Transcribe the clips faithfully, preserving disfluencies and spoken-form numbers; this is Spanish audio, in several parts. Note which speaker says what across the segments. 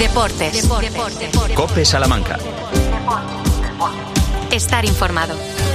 Speaker 1: Deportes. Deportes. Deportes.
Speaker 2: COPE Salamanca.
Speaker 1: Estar informado.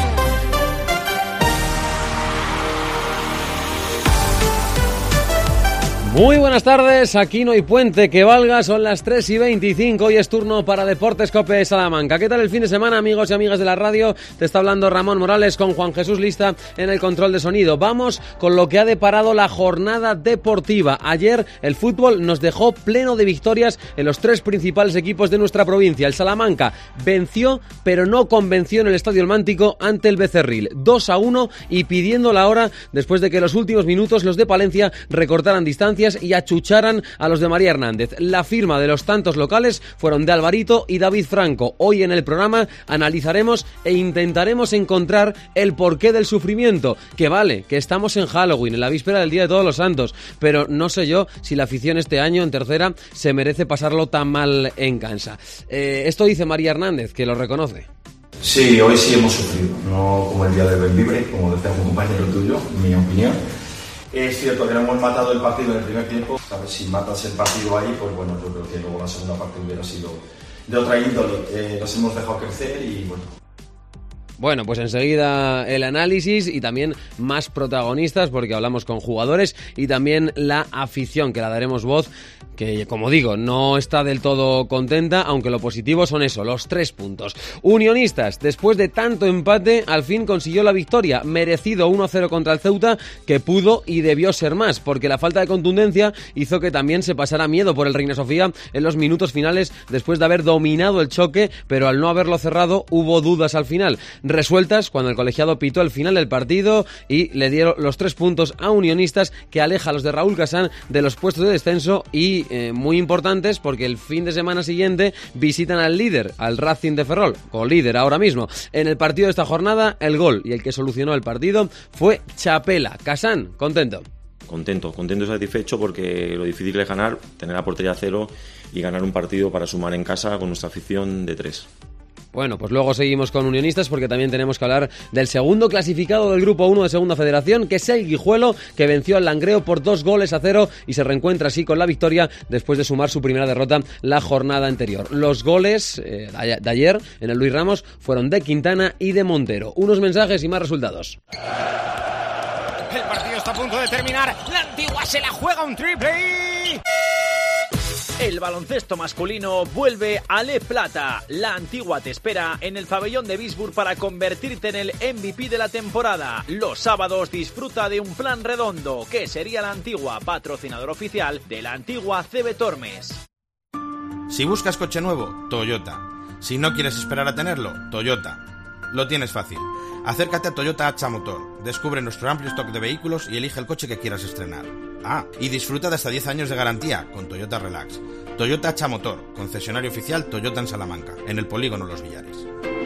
Speaker 3: Muy buenas tardes, aquí no hay puente que valga, son las tres y veinticinco y es turno para Deportes COPE Salamanca. ¿Qué tal el fin de semana, amigos y amigas de la radio? Te está hablando Ramón Morales con Juan Jesús Lista en el control de sonido. Vamos con lo que ha deparado la jornada deportiva. Ayer el fútbol nos dejó pleno de victorias en los tres principales equipos de nuestra provincia. El Salamanca venció, pero no convenció en el Estadio El Mántico ante el Becerril. dos a uno y pidiendo la hora después de que en los últimos minutos los de Palencia recortaran distancias y achucharan a los de María Hernández. La firma de los tantos locales fueron de Alvarito y David Franco. Hoy en el programa analizaremos e intentaremos encontrar el porqué del sufrimiento. Que vale, que estamos en Halloween, en la víspera del Día de Todos los Santos, pero no sé yo si la afición este año en tercera se merece pasarlo tan mal en cansa. Eh, esto dice María Hernández, que lo reconoce.
Speaker 4: Sí, hoy sí hemos sufrido, no como el día de Benvibre, como decía un compañero tuyo, mi opinión. Es cierto que no hemos matado el partido en el primer tiempo. ¿Sabes? Si matas el partido ahí, pues bueno, yo creo que luego la segunda parte hubiera sido de otra índole. Eh, nos hemos dejado crecer y bueno.
Speaker 3: Bueno, pues enseguida el análisis y también más protagonistas, porque hablamos con jugadores y también la afición, que la daremos voz, que como digo, no está del todo contenta, aunque lo positivo son eso, los tres puntos. Unionistas, después de tanto empate, al fin consiguió la victoria, merecido uno a cero contra el Ceuta, que pudo y debió ser más, porque la falta de contundencia hizo que también se pasara miedo por el Reina Sofía en los minutos finales, después de haber dominado el choque, pero al no haberlo cerrado hubo dudas al final, resueltas cuando el colegiado pitó el final del partido y le dieron los tres puntos a Unionistas, que aleja a los de Raúl Casán de los puestos de descenso y eh, muy importantes porque el fin de semana siguiente visitan al líder, al Racing de Ferrol, co-líder ahora mismo. En el partido de esta jornada, el gol y el que solucionó el partido fue Chapela. Casán, contento.
Speaker 5: Contento, contento y satisfecho porque lo difícil es ganar, tener la portería a cero y ganar un partido para sumar en casa con nuestra afición de tres.
Speaker 3: Bueno, pues luego seguimos con Unionistas porque también tenemos que hablar del segundo clasificado del Grupo uno de Segunda Federación, que es el Guijuelo, que venció al Langreo por dos goles a cero y se reencuentra así con la victoria después de sumar su primera derrota la jornada anterior. Los goles eh, de ayer en el Luis Ramos fueron de Quintana y de Montero. Unos mensajes y más resultados.
Speaker 6: El partido está a punto de terminar. La Antigua se la juega un triple y...
Speaker 7: El baloncesto masculino vuelve a Le Plata. La Antigua te espera en el pabellón de Bisburg para convertirte en el M V P de la temporada. Los sábados disfruta de un plan redondo, que sería La Antigua, patrocinador oficial de La Antigua C B Tormes.
Speaker 8: Si buscas coche nuevo, Toyota. Si no quieres esperar a tenerlo, Toyota. Lo tienes fácil. Acércate a Toyota Hacha Motor, descubre nuestro amplio stock de vehículos y elige el coche que quieras estrenar. Ah, y disfruta de hasta diez años de garantía con Toyota Relax. Toyota Hacha Motor, concesionario oficial Toyota en Salamanca, en el polígono Los Villares.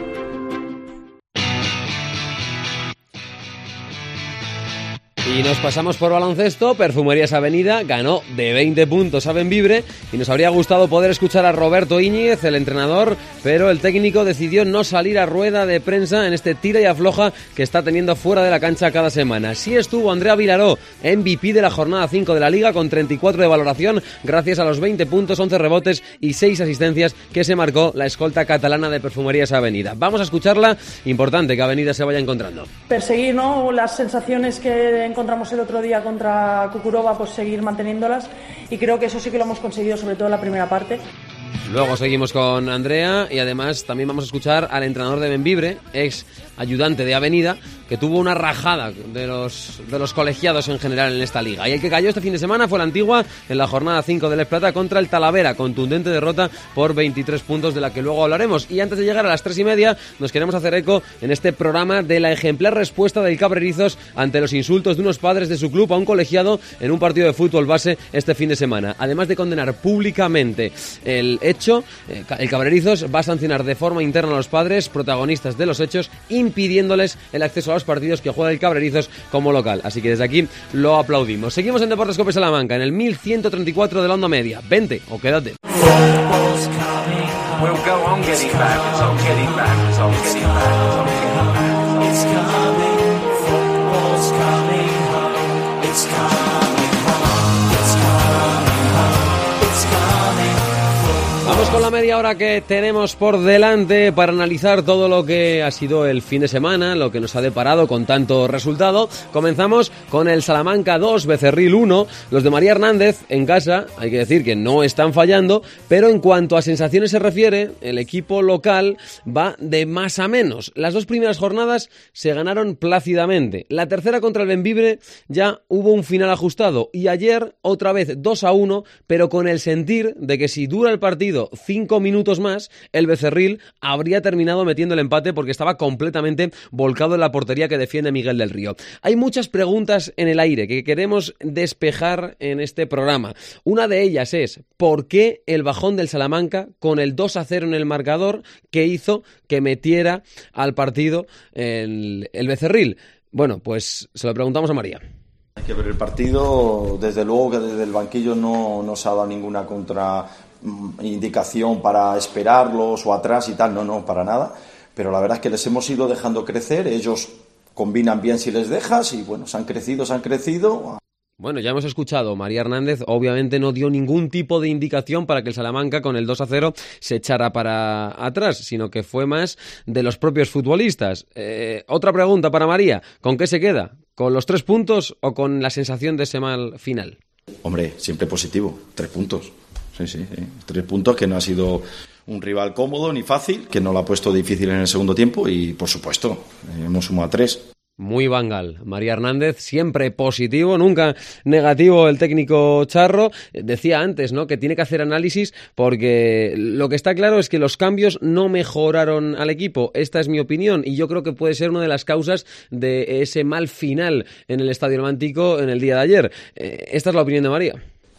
Speaker 3: Y nos pasamos por baloncesto. Perfumerías Avenida ganó de veinte puntos a Benvibre y nos habría gustado poder escuchar a Roberto Íñiguez, el entrenador, pero el técnico decidió no salir a rueda de prensa en este tira y afloja que está teniendo fuera de la cancha cada semana. Sí estuvo Andrea Vilaró, M V P de la jornada cinco de la Liga, con treinta y cuatro de valoración gracias a los veinte puntos, once rebotes y seis asistencias que se marcó la escolta catalana de Perfumerías Avenida. Vamos a escucharla, importante que Avenida se vaya encontrando.
Speaker 9: Perseguir, ¿no?, las sensaciones que encontramos el otro día contra Kukurova, pues seguir manteniéndolas, y creo que eso sí que lo hemos conseguido, sobre todo en la primera parte.
Speaker 3: Luego seguimos con Andrea y además también vamos a escuchar al entrenador de Benvibre, ex ayudante de Avenida, que tuvo una rajada de los, de los colegiados en general en esta liga. Y el que cayó este fin de semana fue la Antigua en la jornada cinco de Les Plata contra el Talavera, contundente derrota por veintitrés puntos, de la que luego hablaremos. Y antes de llegar a las tres y media nos queremos hacer eco en este programa de la ejemplar respuesta del Cabrerizos ante los insultos de unos padres de su club a un colegiado en un partido de fútbol base este fin de semana. Además de condenar públicamente el hecho, el Cabrerizos va a sancionar de forma interna a los padres protagonistas de los hechos, impidiéndoles el acceso a los partidos que juega el Cabrerizos como local. Así que desde aquí lo aplaudimos. Seguimos en Deportes COPE Salamanca, en el mil ciento treinta y cuatro de la onda media. Vente o quédate. la media hora que tenemos por delante para analizar todo lo que ha sido el fin de semana, lo que nos ha deparado con tanto resultado. Comenzamos con el Salamanca dos, Becerril uno. Los de María Hernández en casa, hay que decir que no están fallando, pero en cuanto a sensaciones se refiere, el equipo local va de más a menos. Las dos primeras jornadas se ganaron plácidamente. La tercera contra el Bembibre ya hubo un final ajustado y ayer otra vez dos a uno, pero con el sentir de que si dura el partido cinco minutos más, el Becerril habría terminado metiendo el empate porque estaba completamente volcado en la portería que defiende Miguel del Río. Hay muchas preguntas en el aire que queremos despejar en este programa. Una de ellas es ¿por qué el bajón del Salamanca con el dos a cero en el marcador que hizo que metiera al partido el, el Becerril? Bueno, pues se lo preguntamos a María.
Speaker 4: Hay que ver el partido, desde luego que desde el banquillo no, no se ha dado ninguna contraindicación para esperarlos o atrás y tal, no, no, para nada, pero la verdad es que les hemos ido dejando crecer, ellos combinan bien si les dejas y bueno, se han crecido, se han crecido.
Speaker 3: Bueno, ya hemos escuchado, María Hernández obviamente no dio ningún tipo de indicación para que el Salamanca con el dos a cero se echara para atrás, sino que fue más de los propios futbolistas. Eh, otra pregunta para María, ¿con qué se queda? ¿Con los tres puntos o con la sensación de ese mal final?
Speaker 4: Hombre, siempre positivo, tres puntos. Sí, sí, sí. Tres puntos que no ha sido un rival cómodo ni fácil, que no lo ha puesto difícil en el segundo tiempo y, por supuesto, hemos sumado tres.
Speaker 3: Muy Bangal. María Hernández, siempre positivo, nunca negativo el técnico charro. Decía antes, ¿no?, que tiene que hacer análisis porque lo que está claro es que los cambios no mejoraron al equipo. Esta es mi opinión y yo creo que puede ser una de las causas de ese mal final en el Estadio Romántico en el día de ayer. Esta es la opinión de María.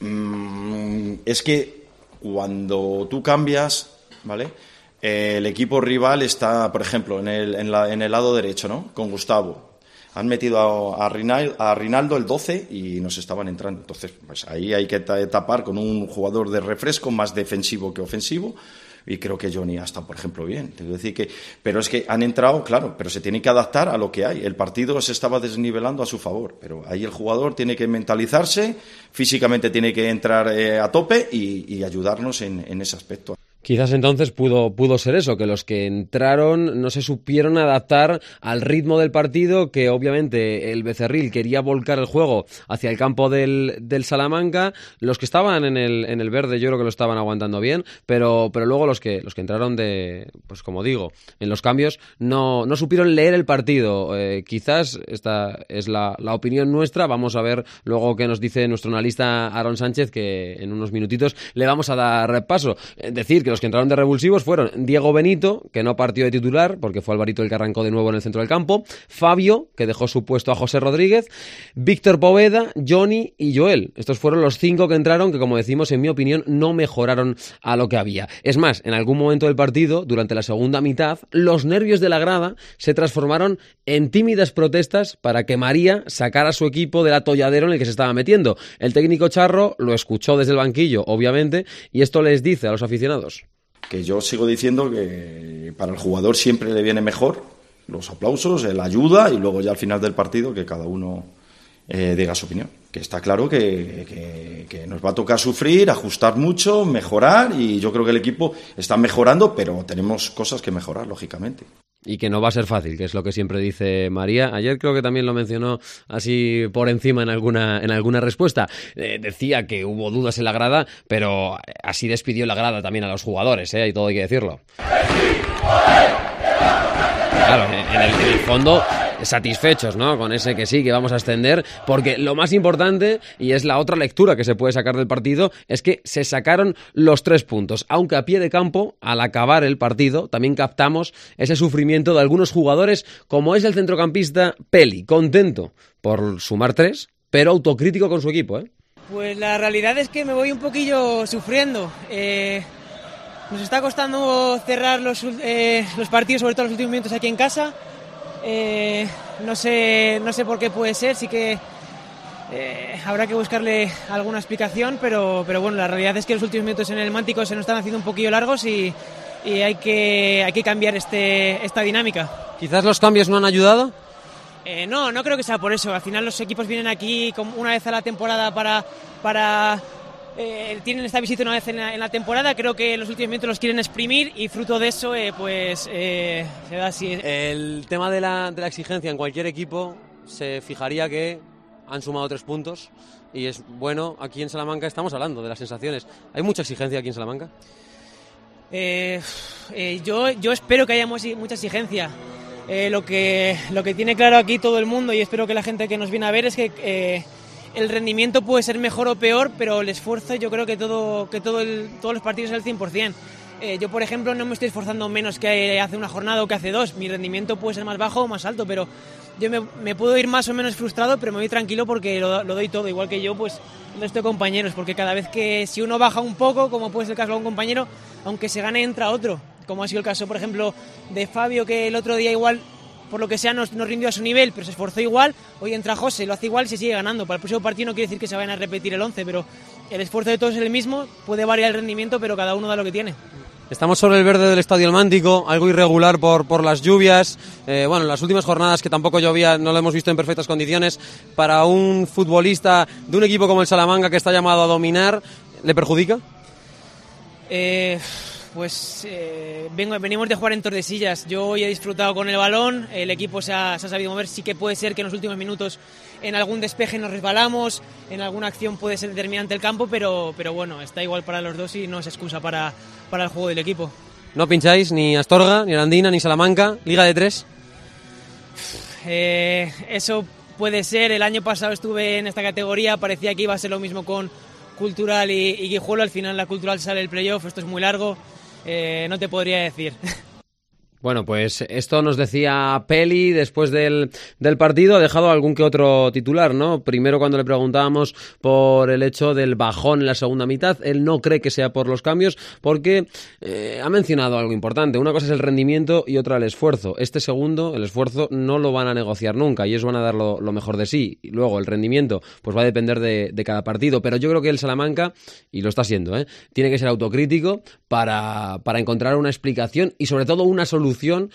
Speaker 4: Mm, es que cuando tú cambias, ¿vale?, el equipo rival está, por ejemplo, en el, en la, en el lado derecho, ¿no?, con Gustavo. Han metido a, a, Rinaldo, a Rinaldo el doce y nos estaban entrando. Entonces, pues ahí hay que tapar con un jugador de refresco más defensivo que ofensivo. Y creo que Johnny ha estado, por ejemplo, bien. Te quiero decir que, pero es que han entrado, claro, pero se tiene que adaptar a lo que hay. El partido se estaba desnivelando a su favor, pero ahí el jugador tiene que mentalizarse, físicamente tiene que entrar eh, a tope y, y ayudarnos en, en ese aspecto.
Speaker 3: Quizás entonces pudo, pudo ser eso, que los que entraron no se supieron adaptar al ritmo del partido, que obviamente el Becerril quería volcar el juego hacia el campo del, del Salamanca. Los que estaban en el, en el verde yo creo que lo estaban aguantando bien, pero, pero luego los que, los que entraron de, pues como digo, en los cambios no, no supieron leer el partido. Eh, quizás esta es la, la opinión nuestra. Vamos a ver luego qué nos dice nuestro analista Aaron Sánchez, que en unos minutitos le vamos a dar paso. Eh, decir que los que entraron de revulsivos fueron Diego Benito, que no partió de titular porque fue Alvarito el que arrancó de nuevo en el centro del campo, Fabio, que dejó su puesto a José Rodríguez, Víctor Poveda, Johnny y Joel. Estos fueron los cinco que entraron que, como decimos, en mi opinión, no mejoraron a lo que había. Es más, en algún momento del partido, durante la segunda mitad, los nervios de la grada se transformaron en tímidas protestas para que María sacara a su equipo del atolladero en el que se estaba metiendo. El técnico charro lo escuchó desde el banquillo, obviamente, y esto les dice a los aficionados.
Speaker 4: Que yo sigo diciendo que para el jugador siempre le viene mejor los aplausos, la ayuda y luego ya al final del partido que cada uno eh, diga su opinión. Que está claro que, que, que nos va a tocar sufrir, ajustar mucho, mejorar y yo creo que el equipo está mejorando, pero tenemos cosas que mejorar, lógicamente.
Speaker 3: Y que no va a ser fácil, que es lo que siempre dice María. Ayer creo que también lo mencionó así por encima en alguna, en alguna respuesta. Eh, decía que hubo dudas en la grada, pero así despidió la grada también a los jugadores, ¿eh? Y todo hay que decirlo. Claro, en el, en el fondo satisfechos, ¿no?, con ese que sí, que vamos a extender, porque lo más importante, y es la otra lectura que se puede sacar del partido, es que se sacaron los tres puntos, aunque a pie de campo, al acabar el partido, también captamos ese sufrimiento de algunos jugadores, como es el centrocampista Peli, contento por sumar tres, pero autocrítico con su equipo, ¿eh?
Speaker 2: Pues la realidad es que me voy un poquillo sufriendo. Eh, nos está costando cerrar los, eh, los partidos, sobre todo los últimos minutos aquí en casa. Eh, no sé, no sé por qué puede ser, sí que eh, habrá que buscarle alguna explicación, pero, pero bueno, la realidad es que los últimos minutos en el Mántico se nos están haciendo un poquillo largos y, y hay que, hay que cambiar este, esta dinámica.
Speaker 3: ¿Quizás los cambios no han ayudado?
Speaker 2: Eh, no, no creo que sea por eso. Al final los equipos vienen aquí una vez a la temporada para, para eh, tienen esta visita una vez en la, en la temporada, creo que los últimos minutos los quieren exprimir y fruto de eso eh, pues eh, se da así.
Speaker 3: El tema de la, de la exigencia en cualquier equipo se fijaría que han sumado tres puntos y es bueno. Aquí en Salamanca estamos hablando de las sensaciones. ¿Hay mucha exigencia aquí en Salamanca?
Speaker 2: Eh, eh, yo, yo espero que haya mucha exigencia. Eh, lo que, lo que tiene claro aquí todo el mundo, y espero que la gente que nos viene a ver, es que eh, el rendimiento puede ser mejor o peor, pero el esfuerzo yo creo que todo, que todo el, todos los partidos es el cien por ciento. Eh, yo, por ejemplo, no me estoy esforzando menos que hace una jornada o que hace dos. Mi rendimiento puede ser más bajo o más alto, pero yo me, me puedo ir más o menos frustrado, pero me voy tranquilo porque lo, lo doy todo, igual que yo, pues el resto de compañeros, porque cada vez que si uno baja un poco, como puede ser el caso de un compañero, aunque se gane entra otro, como ha sido el caso, por ejemplo, de Fabio, que el otro día igual, por lo que sea, no, no rindió a su nivel, pero se esforzó igual. Hoy entra José, lo hace igual y se sigue ganando. Para el próximo partido no quiere decir que se vayan a repetir el once, pero el esfuerzo de todos es el mismo, puede variar el rendimiento, pero cada uno da lo que tiene.
Speaker 3: Estamos sobre el verde del Estadio El Mántico, algo irregular por, por las lluvias. Eh, bueno, las últimas jornadas que tampoco llovía, no lo hemos visto en perfectas condiciones. Para un futbolista de un equipo como el Salamanca, que está llamado a dominar, ¿le perjudica?
Speaker 2: Eh, pues eh, vengo, venimos de jugar en Tordesillas. Yo hoy he disfrutado con el balón, el equipo se ha, se ha sabido mover. Sí que puede ser que en los últimos minutos en algún despeje nos resbalamos, en alguna acción puede ser determinante el campo, pero, pero bueno, está igual para los dos y no es excusa para, para el juego del equipo.
Speaker 3: ¿No pincháis ni Astorga, ni Arandina, ni Salamanca? ¿Liga de tres?
Speaker 2: Eh, eso puede ser. El año pasado estuve en esta categoría, parecía que iba a ser lo mismo con Cultural y, y Guijuelo. Al final la Cultural sale el playoff, esto es muy largo, eh, no te podría decir.
Speaker 3: Bueno, pues esto nos decía Peli después del, del partido. Ha dejado algún que otro titular, ¿no? Primero, cuando le preguntábamos por el hecho del bajón en la segunda mitad, él no cree que sea por los cambios, porque eh, ha mencionado algo importante. Una cosa es el rendimiento y otra el esfuerzo. Este segundo, el esfuerzo, no lo van a negociar nunca y ellos van a dar lo, lo mejor de sí. Y luego el rendimiento pues va a depender de, de cada partido. Pero yo creo que el Salamanca, y lo está siendo, ¿eh? tiene que ser autocrítico para, para encontrar una explicación y sobre todo una solución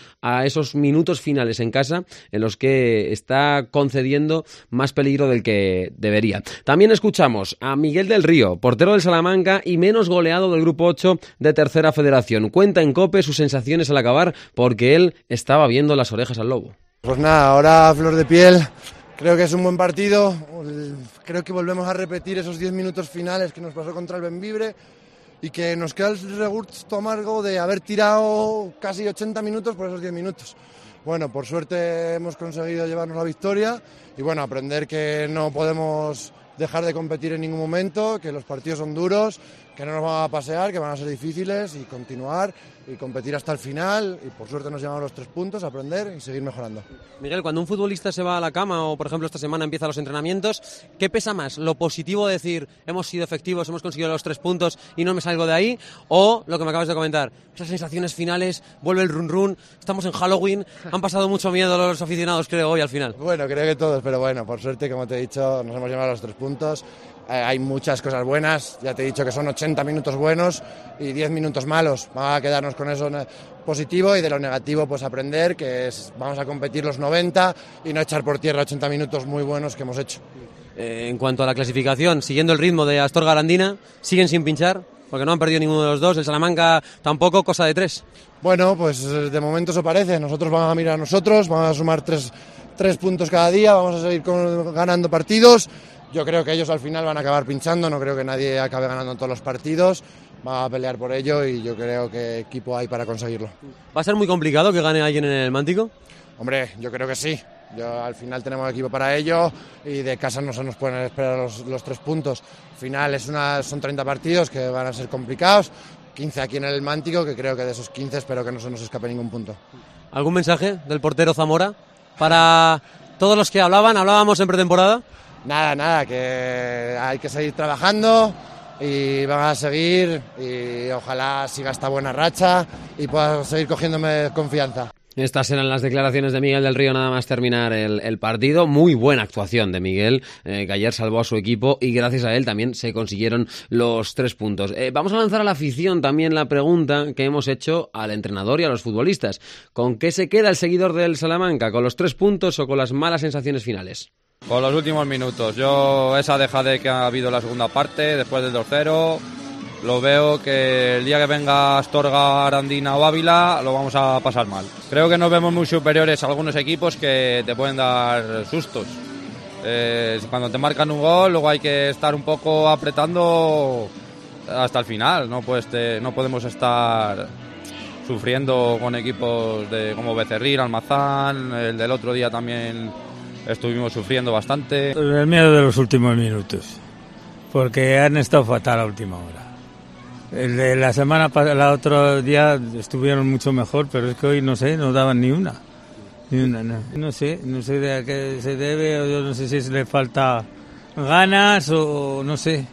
Speaker 3: a esos minutos finales en casa en los que está concediendo más peligro del que debería. También escuchamos a Miguel del Río, portero del Salamanca y menos goleado del Grupo ocho de Tercera Federación. Cuenta en COPE sus sensaciones al acabar, porque él estaba viendo las orejas al lobo.
Speaker 10: Pues nada, ahora a flor de piel. Creo que es un buen partido. Creo que volvemos a repetir esos diez minutos finales que nos pasó contra el Bembibre y que nos queda el regusto amargo de haber tirado casi ochenta minutos por esos diez minutos. Bueno, por suerte hemos conseguido llevarnos la victoria y bueno, aprender que no podemos dejar de competir en ningún momento, que los partidos son duros, que no nos van a pasear, que van a ser difíciles y continuar y competir hasta el final y por suerte nos llevamos los tres puntos, aprender y seguir mejorando.
Speaker 3: Miguel, cuando un futbolista se va a la cama o por ejemplo esta semana empieza los entrenamientos, ¿qué pesa más? ¿Lo positivo de decir hemos sido efectivos, hemos conseguido los tres puntos y no me salgo de ahí? ¿O lo que me acabas de comentar, esas sensaciones finales, vuelve el run run, estamos en Halloween, han pasado mucho miedo los aficionados creo hoy al final?
Speaker 10: Bueno, creo que todos, pero bueno, por suerte como te he dicho nos hemos llevado los tres puntos. Eh, hay muchas cosas buenas, ya te he dicho que son ochenta minutos buenos y diez minutos malos. Vamos a quedarnos con eso positivo y de lo negativo pues aprender que es, vamos a competir los noventa y no echar por tierra ochenta minutos muy buenos que hemos hecho.
Speaker 3: Eh, en cuanto a la clasificación, siguiendo el ritmo de Astorga Arandina, siguen sin pinchar porque no han perdido ninguno de los dos, el Salamanca tampoco, cosa de tres.
Speaker 10: Bueno, pues de momento eso parece, nosotros vamos a mirar a nosotros, vamos a sumar tres, tres puntos cada día, vamos a seguir con, ganando partidos. Yo creo que ellos al final van a acabar pinchando, no creo que nadie acabe ganando todos los partidos, va a pelear por ello y yo creo que equipo hay para conseguirlo.
Speaker 3: ¿Va a ser muy complicado que gane alguien en el Mántico?
Speaker 10: Hombre, yo creo que sí, yo, al final tenemos equipo para ello y de casa no se nos pueden esperar los, los tres puntos. Al final es una, son treinta partidos que van a ser complicados, quince aquí en el Mántico, que creo que de esos quince espero que no se nos escape ningún punto.
Speaker 3: ¿Algún mensaje del portero Zamora para todos los que hablaban, hablábamos en pretemporada?
Speaker 10: Nada, nada, que hay que seguir trabajando y van a seguir y ojalá siga esta buena racha y pueda seguir cogiéndome confianza.
Speaker 3: Estas eran las declaraciones de Miguel del Río nada más terminar el, el partido. Muy buena actuación de Miguel, eh, que ayer salvó a su equipo y gracias a él también se consiguieron los tres puntos. Eh, vamos a lanzar a la afición también la pregunta que hemos hecho al entrenador y a los futbolistas. ¿Con qué se queda el seguidor del Salamanca? ¿Con los tres puntos o con las malas sensaciones finales?
Speaker 11: Por los últimos minutos. Yo esa dejadez que ha habido en la segunda parte, después del dos cero, lo veo que el día que venga Astorga, Arandina o Ávila lo vamos a pasar mal. Creo que nos vemos muy superiores a algunos equipos que te pueden dar sustos. Eh, cuando te marcan un gol, luego hay que estar un poco apretando hasta el final. No, pues te, no podemos estar sufriendo con equipos de como Becerril, Almazán, el del otro día también estuvimos sufriendo bastante.
Speaker 12: El miedo de los últimos minutos, porque han estado fatal a última hora. El de la semana pasada, el otro día estuvieron mucho mejor, pero es que hoy no sé, no daban ni una. Ni una, no. No sé, no sé de a qué se debe, o yo no sé si le falta ganas o no sé,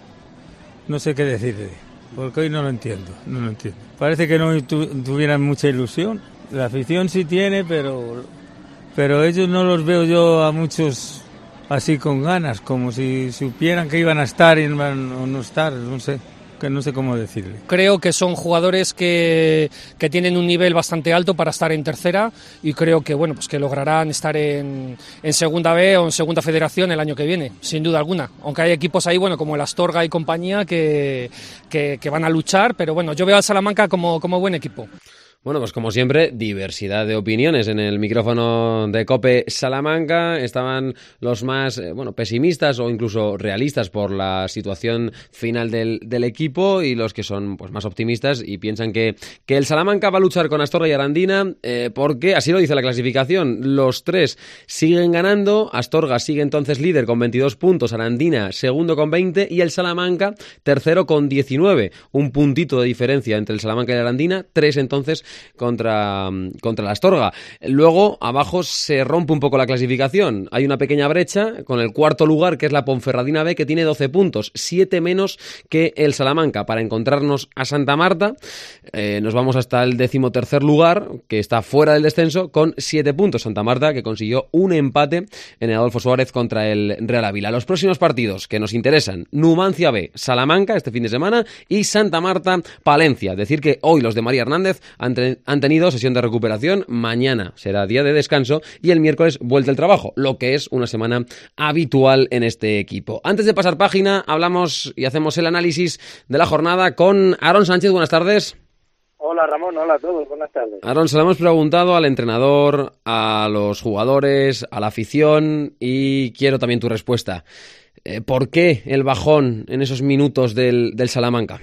Speaker 12: no sé qué decirle, porque hoy no lo entiendo, no lo entiendo. Parece que no tu, tuvieran mucha ilusión. La afición sí tiene, pero, pero ellos no los veo yo a muchos así con ganas, como si supieran que iban a estar y no, o no estar, no sé. Que no sé cómo decirle.
Speaker 13: Creo que son jugadores que, que tienen un nivel bastante alto para estar en tercera y creo que bueno pues que lograrán estar en, en segunda B o en segunda federación el año que viene, sin duda alguna. Aunque hay equipos ahí bueno como el Astorga y compañía que, que, que van a luchar, pero bueno, yo veo al Salamanca como, como buen equipo.
Speaker 3: Bueno, pues como siempre, diversidad de opiniones en el micrófono de COPE Salamanca. Estaban los más eh, bueno pesimistas o incluso realistas por la situación final del, del equipo y los que son pues más optimistas y piensan que, que el Salamanca va a luchar con Astorga y Arandina eh, porque así lo dice la clasificación. Los tres siguen ganando, Astorga sigue entonces líder con veintidós puntos, Arandina segundo con veinte y el Salamanca tercero con diecinueve. Un puntito de diferencia entre el Salamanca y el Arandina, tres entonces contra, contra la Astorga. Luego, abajo se rompe un poco la clasificación. Hay una pequeña brecha con el cuarto lugar, que es la Ponferradina B, que tiene doce puntos, siete menos que el Salamanca. Para encontrarnos a Santa Marta, eh, nos vamos hasta el decimotercer lugar, que está fuera del descenso, con siete puntos. Santa Marta, que consiguió un empate en el Adolfo Suárez contra el Real Ávila. Los próximos partidos que nos interesan: Numancia B, Salamanca este fin de semana y Santa Marta, Palencia. Decir que hoy los de María Hernández han han tenido sesión de recuperación, mañana será día de descanso y el miércoles vuelta al trabajo, lo que es una semana habitual en este equipo. Antes de pasar página, hablamos y hacemos el análisis de la jornada con Aaron Sánchez. Buenas tardes.
Speaker 14: Hola Ramón, hola a todos, buenas tardes.
Speaker 3: Aaron, se lo hemos preguntado al entrenador, a los jugadores, a la afición y quiero también tu respuesta. Eh, ¿Por qué el bajón en esos minutos del, del Salamanca?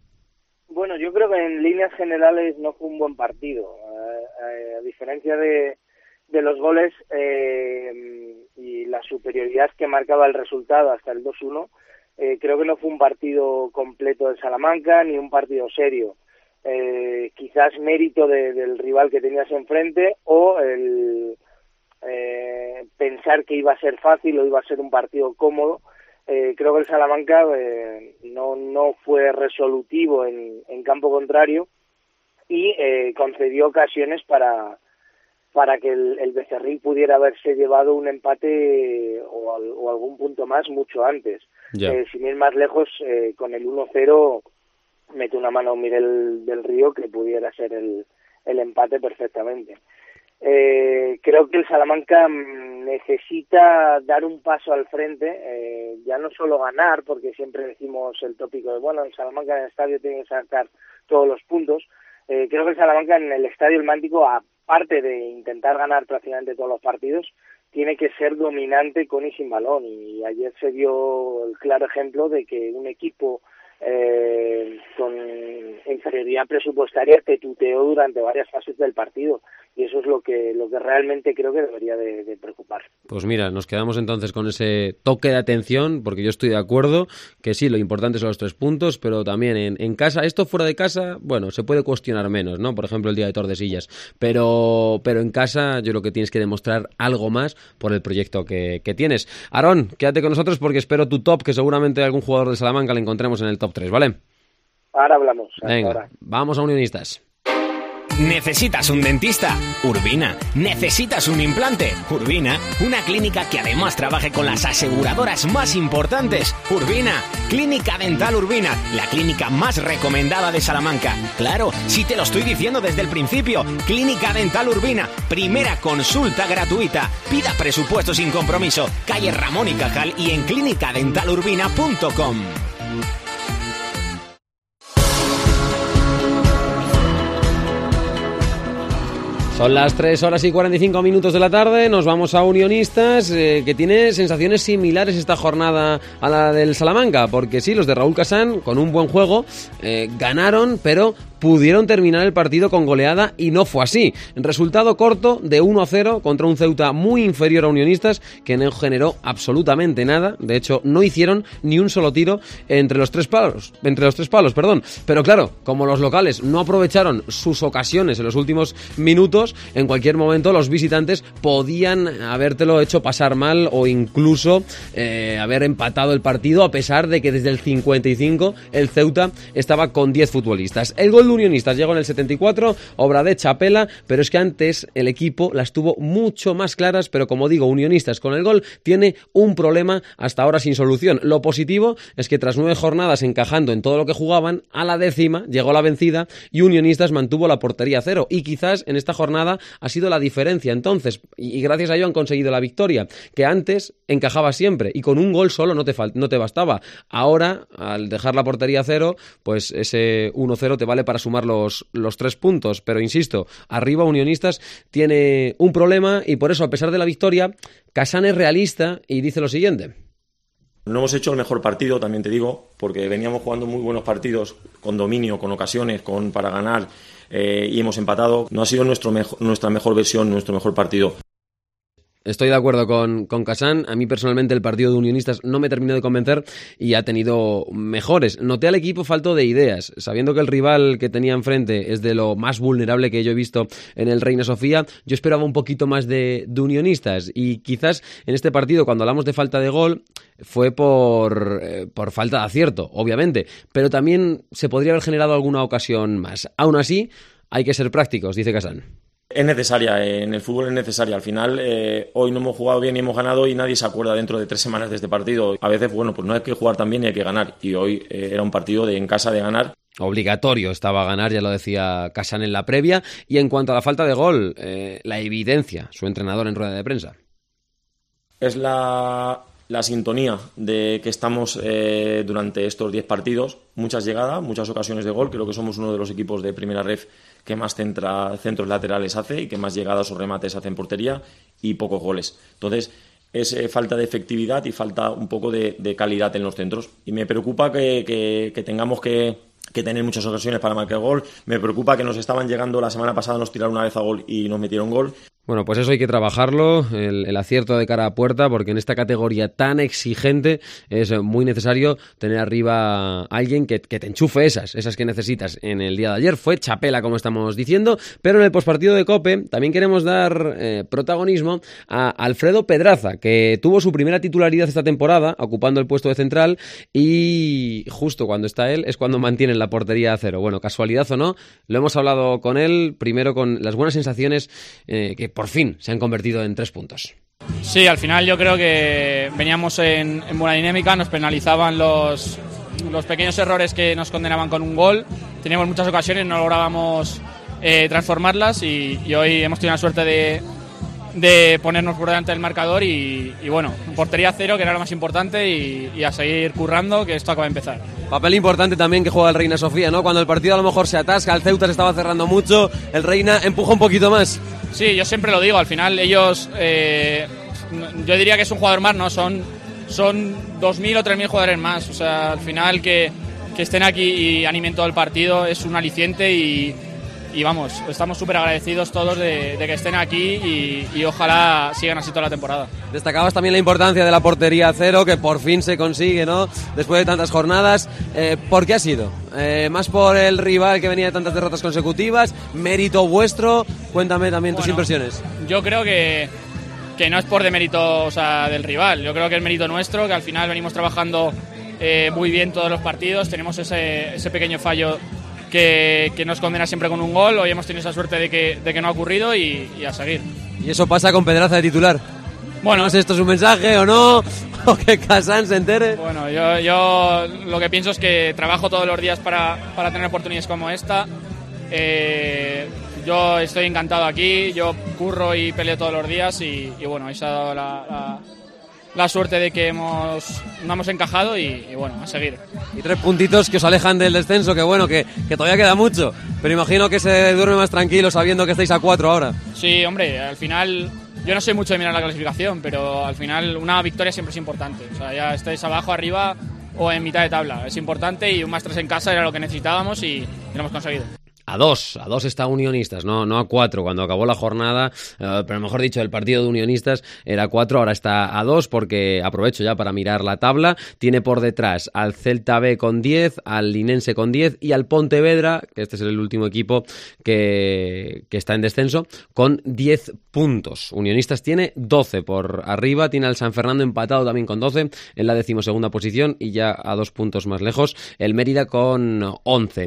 Speaker 14: Bueno, yo creo que en líneas generales no fue un buen partido. Eh, a diferencia de, de los goles eh, y la superioridad que marcaba el resultado hasta el dos uno, eh, creo que no fue un partido completo de Salamanca ni un partido serio. Eh, quizás mérito de, del rival que tenías enfrente o el eh, pensar que iba a ser fácil o iba a ser un partido cómodo. Eh, creo que el Salamanca eh, no no fue resolutivo en, en campo contrario y eh, concedió ocasiones para para que el, el Becerril pudiera haberse llevado un empate o, al, o algún punto más mucho antes. Eh, sin ir más lejos, eh, con el uno cero mete una mano Miguel del Río que pudiera ser el, el empate perfectamente. Eh, creo que el Salamanca necesita dar un paso al frente, eh, ya no solo ganar, porque siempre decimos el tópico de, bueno, el Salamanca en el estadio tiene que sacar todos los puntos. Eh, creo que el Salamanca en el Estadio El Mántico, aparte de intentar ganar prácticamente todos los partidos, tiene que ser dominante con y sin balón. Y ayer se dio el claro ejemplo de que un equipo eh, con inferioridad presupuestaria te tuteó durante varias fases del partido. Y eso es lo que lo que realmente creo que debería de, de preocupar.
Speaker 3: Pues mira, nos quedamos entonces con ese toque de atención, porque yo estoy de acuerdo que sí, lo importante son los tres puntos, pero también en, en casa, esto fuera de casa, bueno, se puede cuestionar menos, ¿no? Por ejemplo, el día de Tordesillas, pero pero en casa yo creo que tienes que demostrar algo más por el proyecto que, que tienes. Aarón, quédate con nosotros porque espero tu top, que seguramente algún jugador de Salamanca le encontremos en el top tres, ¿vale?
Speaker 14: Ahora hablamos.
Speaker 3: Venga,
Speaker 14: ahora.
Speaker 3: Vamos a Unionistas.
Speaker 6: ¿Necesitas un dentista? Urbina. ¿Necesitas un implante? Urbina. Una clínica que además trabaje con las aseguradoras más importantes. Urbina. Clínica Dental Urbina, la clínica más recomendada de Salamanca. Claro, si te lo estoy diciendo desde el principio. Clínica Dental Urbina. Primera consulta gratuita. Pida presupuesto sin compromiso. Calle Ramón y Cajal y en clínica dental urbina punto com.
Speaker 3: Son las tres horas y cuarenta y cinco minutos de la tarde, nos vamos a Unionistas, eh, que tiene sensaciones similares esta jornada a la del Salamanca, porque sí, los de Raúl Casán, con un buen juego, eh, ganaron, pero pudieron terminar el partido con goleada y no fue así. Resultado corto de uno a cero contra un Ceuta muy inferior a Unionistas, que no generó absolutamente nada. De hecho, no hicieron ni un solo tiro entre los tres palos, entre los tres palos, perdón. Pero claro, como los locales no aprovecharon sus ocasiones en los últimos minutos, en cualquier momento los visitantes podían habértelo hecho pasar mal o incluso eh, haber empatado el partido, a pesar de que desde el cincuenta y cinco el Ceuta estaba con diez futbolistas. El gol de Unionistas llegó en el setenta y cuatro, obra de Chapela, pero es que antes el equipo las tuvo mucho más claras, pero como digo, Unionistas con el gol tiene un problema hasta ahora sin solución. Lo positivo es que tras nueve jornadas encajando en todo lo que jugaban, a la décima llegó la vencida y Unionistas mantuvo la portería a cero, y quizás en esta jornada ha sido la diferencia entonces, y gracias a ello han conseguido la victoria, que antes encajaba siempre y con un gol solo no te, fal- no te bastaba. Ahora, al dejar la portería a cero, pues ese uno cero te vale para sumar los, los tres puntos, pero insisto, arriba Unionistas tiene un problema y por eso, a pesar de la victoria, Casán es realista y dice lo siguiente.
Speaker 5: No hemos hecho el mejor partido, también te digo, porque veníamos jugando muy buenos partidos, con dominio, con ocasiones, con para ganar, eh, y hemos empatado. No ha sido nuestro mejo, nuestra mejor versión, nuestro mejor partido.
Speaker 3: Estoy de acuerdo con, con Casán. A mí personalmente el partido de Unionistas no me terminó de convencer y ha tenido mejores. Noté al equipo falto de ideas, sabiendo que el rival que tenía enfrente es de lo más vulnerable que yo he visto en el Reina Sofía. Yo esperaba un poquito más de, de Unionistas, y quizás en este partido, cuando hablamos de falta de gol, fue por, eh, por falta de acierto, obviamente, pero también se podría haber generado alguna ocasión más. Aún así, hay que ser prácticos, dice Casán.
Speaker 5: Es necesaria, eh, en el fútbol es necesaria. Al final, eh, hoy no hemos jugado bien y hemos ganado y nadie se acuerda dentro de tres semanas de este partido. A veces, bueno, pues no hay que jugar tan bien y hay que ganar. Y hoy eh, era un partido de en casa de ganar.
Speaker 3: Obligatorio estaba ganar, ya lo decía Casán en la previa. Y en cuanto a la falta de gol, eh, la evidencia, su entrenador en rueda de prensa.
Speaker 5: Es la... la sintonía de que estamos eh, durante estos diez partidos, muchas llegadas, muchas ocasiones de gol. Creo que somos uno de los equipos de primera ref que más centra, centros laterales hace y que más llegadas o remates hace en portería, y pocos goles. Entonces es eh, falta de efectividad y falta un poco de, de calidad en los centros, y me preocupa que, que, que tengamos que, que tener muchas ocasiones para marcar gol. Me preocupa que nos estaban llegando, la semana pasada nos tiraron una vez a gol y nos metieron gol.
Speaker 3: Bueno, pues eso hay que trabajarlo, el, el acierto de cara a puerta, porque en esta categoría tan exigente es muy necesario tener arriba a alguien que, que te enchufe esas, esas que necesitas. En el día de ayer fue Chapela, como estamos diciendo, pero en el postpartido de COPE también queremos dar eh, protagonismo a Alfredo Pedraza, que tuvo su primera titularidad esta temporada, ocupando el puesto de central, y justo cuando está él es cuando mantienen la portería a cero. Bueno, casualidad o no, lo hemos hablado con él, primero con las buenas sensaciones eh, que por fin se han convertido en tres puntos.
Speaker 15: Sí, al final yo creo que veníamos en, en buena dinámica, nos penalizaban los, los pequeños errores que nos condenaban con un gol, teníamos muchas ocasiones, no lográbamos eh, transformarlas, y, y hoy hemos tenido la suerte de, de ponernos por delante del marcador y, y bueno, portería cero, que era lo más importante, y, y a seguir currando, que esto acaba de empezar.
Speaker 3: Papel importante también que juega el Reina Sofía, ¿no? Cuando el partido a lo mejor se atasca, el Ceuta se estaba cerrando mucho, el Reina empuja un poquito más.
Speaker 15: Sí, yo siempre lo digo, al final ellos, eh, yo diría que es un jugador más, ¿no? Son, son dos mil o tres mil jugadores más, o sea, al final que, que estén aquí y animen todo el partido es un aliciente, y, y vamos, estamos súper agradecidos todos de, de que estén aquí, y, y ojalá sigan así toda la temporada.
Speaker 3: Destacabas también la importancia de la portería a cero, que por fin se consigue, ¿no? Después de tantas jornadas. Eh, ¿Por qué ha sido? Eh, ¿Más por el rival que venía de tantas derrotas consecutivas? ¿Mérito vuestro? Cuéntame también tus bueno, impresiones.
Speaker 15: Yo creo que, que no es por demérito, o sea, del rival. Yo creo que es mérito nuestro, que al final venimos trabajando eh, muy bien todos los partidos. Tenemos ese, ese pequeño fallo que, que nos condena siempre con un gol. Hoy hemos tenido esa suerte de que, de que no ha ocurrido y, y a seguir.
Speaker 3: Y eso pasa con Pedraza de titular.
Speaker 15: Bueno,
Speaker 3: no sé si esto es un mensaje o no, o que Casán se entere.
Speaker 15: Bueno, yo, yo lo que pienso es que trabajo todos los días para, para tener oportunidades como esta. Eh, yo estoy encantado aquí, yo curro y peleo todos los días y, y bueno, ahí se ha dado la, la, la suerte de que hemos, no hemos encajado y, y bueno, a seguir.
Speaker 3: Y tres puntitos que os alejan del descenso, que bueno, que, que todavía queda mucho, pero imagino que se duerme más tranquilo sabiendo que estáis a cuatro ahora.
Speaker 15: Sí, hombre, al final yo no soy mucho de mirar la clasificación, pero al final una victoria siempre es importante. O sea, ya estáis abajo, arriba o en mitad de tabla, es importante y un más tres en casa era lo que necesitábamos y, y lo hemos conseguido.
Speaker 3: A dos, a dos está Unionistas, no, no a cuatro. Cuando acabó la jornada, eh, pero mejor dicho, el partido de Unionistas era cuatro, ahora está a dos porque aprovecho ya para mirar la tabla. Tiene por detrás al Celta B con diez, al Linense con diez y al Pontevedra, que este es el último equipo que, que está en descenso, con diez puntos. Unionistas tiene doce por arriba, tiene al San Fernando empatado también con doce en la decimosegunda posición y ya a dos puntos más lejos el Mérida con once.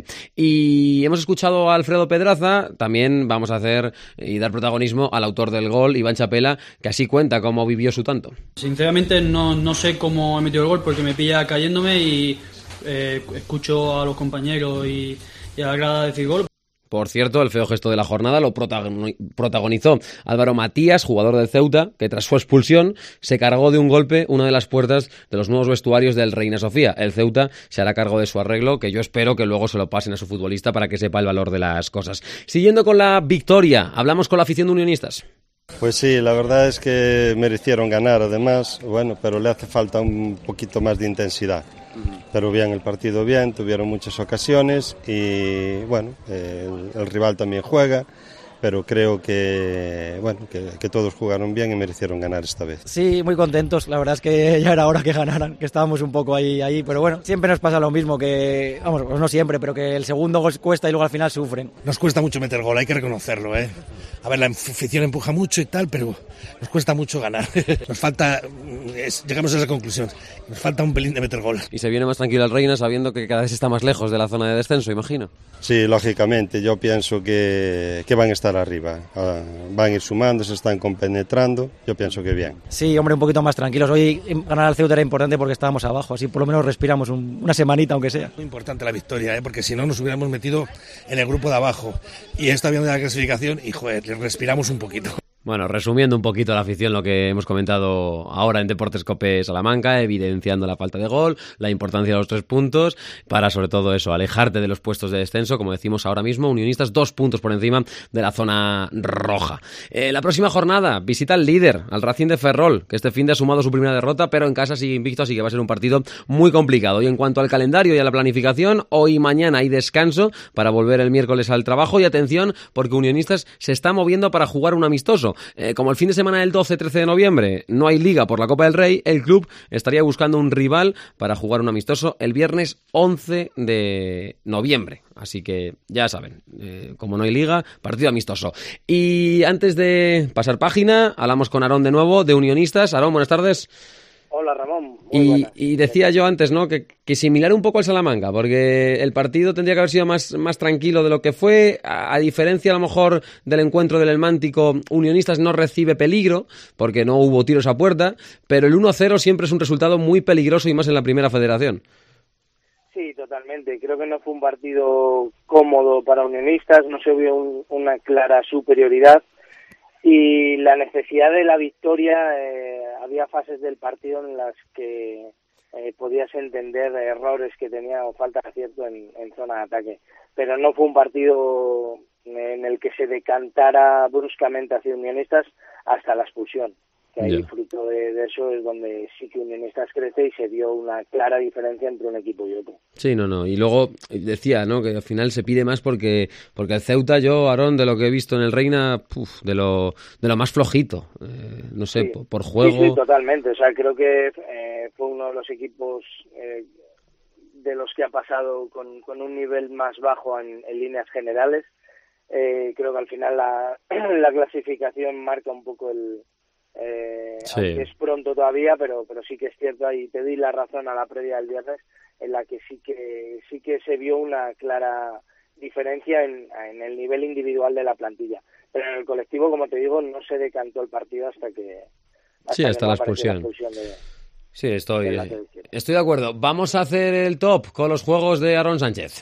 Speaker 3: Y hemos escuchado a Alfredo Pedraza, también vamos a hacer y dar protagonismo al autor del gol, Iván Chapela, que así cuenta cómo vivió su tanto.
Speaker 16: Sinceramente no, no sé cómo he metido el gol porque me pilla cayéndome y eh, escucho a los compañeros y, y a la grada decir gol.
Speaker 3: Por cierto, el feo gesto de la jornada lo protagonizó Álvaro Matías, jugador del Ceuta, que tras su expulsión se cargó de un golpe una de las puertas de los nuevos vestuarios del Reina Sofía. El Ceuta se hará cargo de su arreglo, que yo espero que luego se lo pasen a su futbolista para que sepa el valor de las cosas. Siguiendo con la victoria, hablamos con la afición de Unionistas.
Speaker 17: Pues sí, la verdad es que merecieron ganar además, bueno, pero le hace falta un poquito más de intensidad. Pero bien, el partido bien, tuvieron muchas ocasiones y bueno, eh, el, el rival también juega, pero creo que bueno que, que todos jugaron bien y merecieron ganar esta vez.
Speaker 18: Sí, muy contentos, la verdad es que ya era hora que ganaran, que estábamos un poco ahí, ahí, pero bueno, siempre nos pasa lo mismo, que, vamos, pues no siempre, pero que el segundo gol cuesta y luego al final sufren.
Speaker 19: Nos cuesta mucho meter gol, hay que reconocerlo, ¿eh? A ver, la afición empuja mucho y tal, pero nos cuesta mucho ganar. Nos falta, es, llegamos a esa conclusión, nos falta un pelín de meter gol.
Speaker 3: Y se viene más tranquilo el Reina sabiendo que cada vez está más lejos de la zona de descenso, imagino.
Speaker 17: Sí, lógicamente, yo pienso que, que van a estar arriba, uh, van a ir sumando, se están compenetrando, yo pienso que bien.
Speaker 18: Sí, hombre, un poquito más tranquilos. Hoy ganar al Ceuta era importante porque estábamos abajo, así por lo menos respiramos un, una semanita, aunque sea.
Speaker 19: Muy importante la victoria, ¿eh? Porque si no nos hubiéramos metido en el grupo de abajo y está viendo la clasificación y joder, respiramos un poquito.
Speaker 3: Bueno, resumiendo un poquito la afición, lo que hemos comentado ahora en Deportes Cope Salamanca, evidenciando la falta de gol, la importancia de los tres puntos, para sobre todo eso, alejarte de los puestos de descenso, como decimos ahora mismo, Unionistas dos puntos por encima de la zona roja. Eh, la próxima jornada, visita al líder, al Racing de Ferrol, que este fin de ha sumado su primera derrota, pero en casa sigue invicto, así que va a ser un partido muy complicado. Y en cuanto al calendario y a la planificación, hoy y mañana hay descanso para volver el miércoles al trabajo, y atención, porque Unionistas se está moviendo para jugar un amistoso. Eh, como el fin de semana del doce trece de noviembre no hay liga por la Copa del Rey, el club estaría buscando un rival para jugar un amistoso el viernes once de noviembre. Así que ya saben, eh, como no hay liga, partido amistoso. Y antes de pasar página, hablamos con Aarón de nuevo, de Unionistas. Aarón, buenas tardes.
Speaker 14: Hola, Ramón. Muy
Speaker 3: y,
Speaker 14: buenas.
Speaker 3: y decía yo antes, ¿no?, que, que similar un poco al Salamanca, porque el partido tendría que haber sido más, más tranquilo de lo que fue. A, a diferencia, a lo mejor, del encuentro del Helmántico, Unionistas no recibe peligro, porque no hubo tiros a puerta, pero el uno a cero siempre es un resultado muy peligroso y más en la primera federación.
Speaker 14: Sí, totalmente. Creo que no fue un partido cómodo para Unionistas, no se vio un, una clara superioridad. Y la necesidad de la victoria, eh, había fases del partido en las que eh, podías entender errores que tenía o falta de acierto en, en zona de ataque. Pero no fue un partido en el que se decantara bruscamente hacia Unionistas hasta la expulsión. Que ahí, yeah. fruto de, de eso es donde sí que Unionistas crece y se vio una clara diferencia entre un equipo y otro.
Speaker 3: Sí, no, no. Y luego decía, ¿no?, que al final se pide más porque porque el Ceuta, yo, Aarón, de lo que he visto en el Reina, puf, de lo de lo más flojito. Eh, no sé,
Speaker 14: sí.
Speaker 3: por, por juego.
Speaker 14: Sí, sí, totalmente. O sea, creo que eh, fue uno de los equipos eh, de los que ha pasado con, con un nivel más bajo en, en líneas generales. Eh, creo que al final la, la clasificación marca un poco el... Eh, sí. Aunque es pronto todavía, pero pero sí que es cierto, y te di la razón a la previa del viernes, en la que sí que sí que se vio una clara diferencia en, en el nivel individual de la plantilla. Pero en el colectivo, como te digo, no se decantó el partido hasta que... Hasta
Speaker 3: sí, hasta
Speaker 14: que no
Speaker 3: la
Speaker 14: apareció
Speaker 3: expulsión.
Speaker 14: La expulsión de,
Speaker 3: sí, estoy,
Speaker 14: de la
Speaker 3: estoy de acuerdo. Vamos a hacer el top con los juegos de Aarón Sánchez.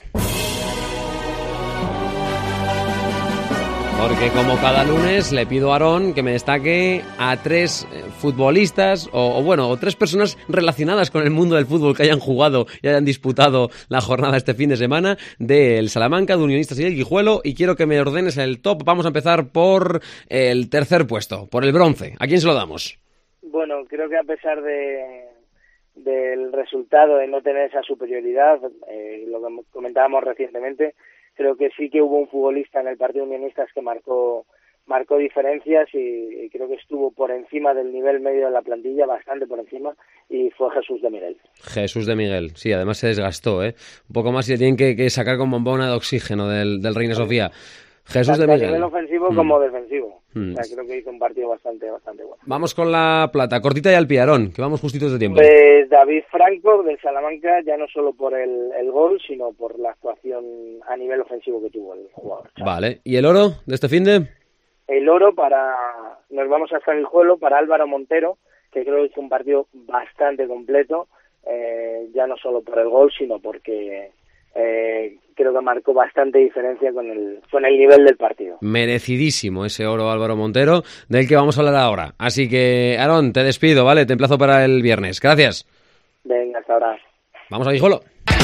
Speaker 3: Porque como cada lunes le pido a Aarón que me destaque a tres futbolistas o, o bueno, o tres personas relacionadas con el mundo del fútbol que hayan jugado y hayan disputado la jornada este fin de semana del Salamanca, de Unionistas y del Guijuelo, y quiero que me ordenes el top. Vamos a empezar por el tercer puesto, por el bronce. ¿A quién se lo damos?
Speaker 14: Bueno, creo que a pesar de del resultado de no tener esa superioridad, eh, lo que comentábamos recientemente, creo que sí que hubo un futbolista en el partido Unionistas que marcó marcó diferencias y, y creo que estuvo por encima del nivel medio de la plantilla, bastante por encima, y fue Jesús de Miguel.
Speaker 3: Jesús de Miguel, sí, además se desgastó, ¿eh? Un poco más y le tienen que, que sacar con bombona de oxígeno del, del Reina Sofía. Jesús
Speaker 14: Tanto
Speaker 3: de Miguel.
Speaker 14: A nivel ofensivo
Speaker 3: mm.
Speaker 14: como defensivo.
Speaker 3: Mm.
Speaker 14: O sea, creo que hizo un partido bastante bastante bueno.
Speaker 3: Vamos con la plata, cortita y al pie, Aarón, que vamos justitos de tiempo.
Speaker 14: Pues David Franco, del Salamanca, ya no solo por el, el gol, sino por la actuación a nivel ofensivo que tuvo el jugador.
Speaker 3: Vale, ¿y el oro de este finde?
Speaker 14: El oro para, nos vamos a San Guijuelo, para Álvaro Montero, que creo que hizo un partido bastante completo, eh, ya no solo por el gol, sino porque eh, creo que marcó bastante diferencia con el, con el nivel del partido.
Speaker 3: Merecidísimo ese oro, Álvaro Montero, del que vamos a hablar ahora. Así que, Aarón, te despido, ¿vale? Te emplazo para el viernes. Gracias.
Speaker 14: Venga, hasta ahora.
Speaker 3: Vamos a Guijuelo.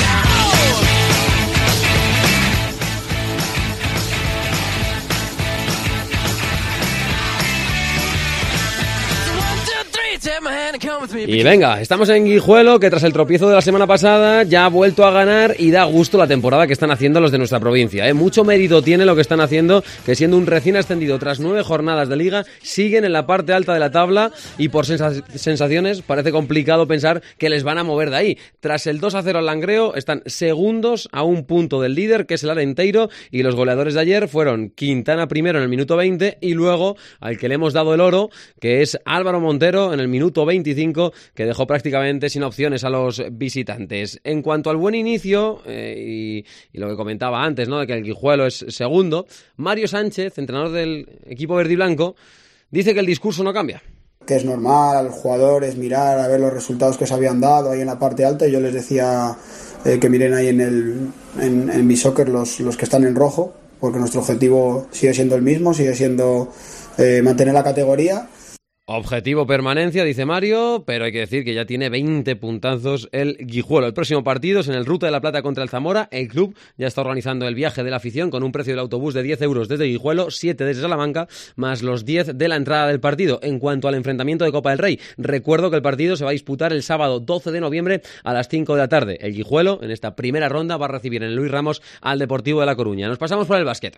Speaker 3: Y venga, estamos en Guijuelo, que tras el tropiezo de la semana pasada ya ha vuelto a ganar y da gusto la temporada que están haciendo los de nuestra provincia, ¿eh? Mucho mérito tiene lo que están haciendo, que siendo un recién ascendido tras nueve jornadas de liga, siguen en la parte alta de la tabla y por sens- sensaciones parece complicado pensar que les van a mover de ahí. Tras el dos a cero al Langreo, están segundos a un punto del líder, que es el Arenteiro, y los goleadores de ayer fueron Quintana primero en el minuto veinte y luego al que le hemos dado el oro, que es Álvaro Montero en el minuto veinticinco, que dejó prácticamente sin opciones a los visitantes. En cuanto al buen inicio, eh, y, y lo que comentaba antes, ¿no?, de que el Guijuelo es segundo, Mario Sánchez, entrenador del equipo verde y blanco, dice que el discurso no cambia.
Speaker 20: Que es normal, el jugador es mirar a ver los resultados que se habían dado ahí en la parte alta, y yo les decía eh, que miren ahí en el en, en mi soccer los, los que están en rojo, porque nuestro objetivo sigue siendo el mismo, sigue siendo eh, mantener la categoría.
Speaker 3: Objetivo permanencia, dice Mario, pero hay que decir que ya tiene veinte puntazos el Guijuelo. El próximo partido es en el Ruta de la Plata contra el Zamora. El club ya está organizando el viaje de la afición con un precio del autobús de diez euros desde Guijuelo, siete desde Salamanca, más los diez de la entrada del partido. En cuanto al enfrentamiento de Copa del Rey, recuerdo que el partido se va a disputar el sábado doce de noviembre a las cinco de la tarde. El Guijuelo, en esta primera ronda, va a recibir en el Luis Ramos al Deportivo de La Coruña. Nos pasamos por el básquet.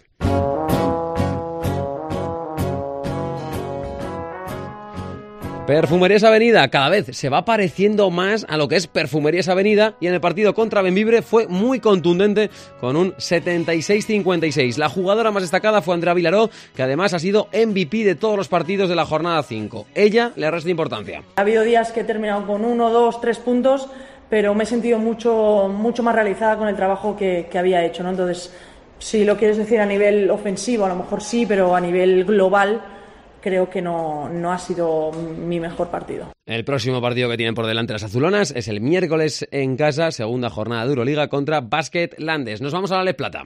Speaker 3: Perfumerías Avenida cada vez se va pareciendo más a lo que es Perfumerías Avenida, y en el partido contra Bembibre fue muy contundente con un setenta y seis cincuenta y seis. La jugadora más destacada fue Andrea Vilaró, que además ha sido M V P de todos los partidos de la jornada cinco. Ella le resta importancia.
Speaker 9: Ha habido días que he terminado con uno, dos, tres puntos, pero me he sentido mucho, mucho más realizada con el trabajo que, que había hecho, ¿no? Entonces, si lo quieres decir a nivel ofensivo, a lo mejor sí, pero a nivel global creo que no, no ha sido mi mejor partido.
Speaker 3: El próximo partido que tienen por delante las azulonas es el miércoles en casa, segunda jornada de Euroliga contra Basket Landes. Nos vamos a la Les Plata.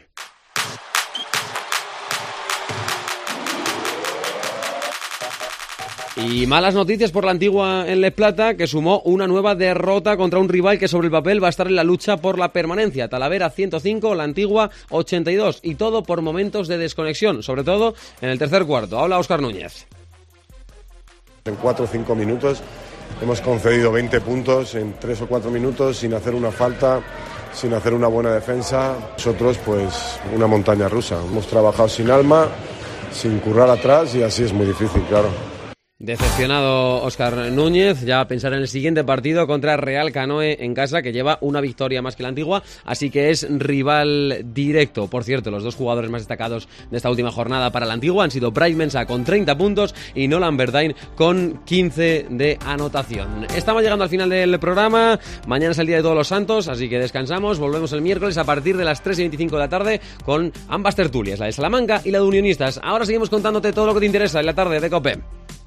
Speaker 3: Y malas noticias por la Antigua en Les Plata, que sumó una nueva derrota contra un rival que sobre el papel va a estar en la lucha por la permanencia. Talavera ciento cinco, la Antigua ochenta y dos, y todo por momentos de desconexión, sobre todo en el tercer cuarto. Habla Óscar Núñez.
Speaker 21: En cuatro o cinco minutos hemos concedido veinte puntos en tres o cuatro minutos sin hacer una falta, sin hacer una buena defensa. Nosotros, pues, una montaña rusa. Hemos trabajado sin alma, sin currar atrás, y así es muy difícil, claro.
Speaker 3: Decepcionado Óscar Núñez, ya a pensar en el siguiente partido contra Real Canoe en casa, que lleva una victoria más que la Antigua, así que es rival directo. Por cierto, los dos jugadores más destacados de esta última jornada para la Antigua han sido Bryce Mensah con treinta puntos y Nolan Verdain con quince de anotación. Estamos llegando al final del programa, mañana es el Día de Todos los Santos, así que descansamos, volvemos el miércoles a partir de las tres y veinticinco de la tarde con ambas tertulias, la de Salamanca y la de Unionistas. Ahora seguimos contándote todo lo que te interesa en la tarde de COPE.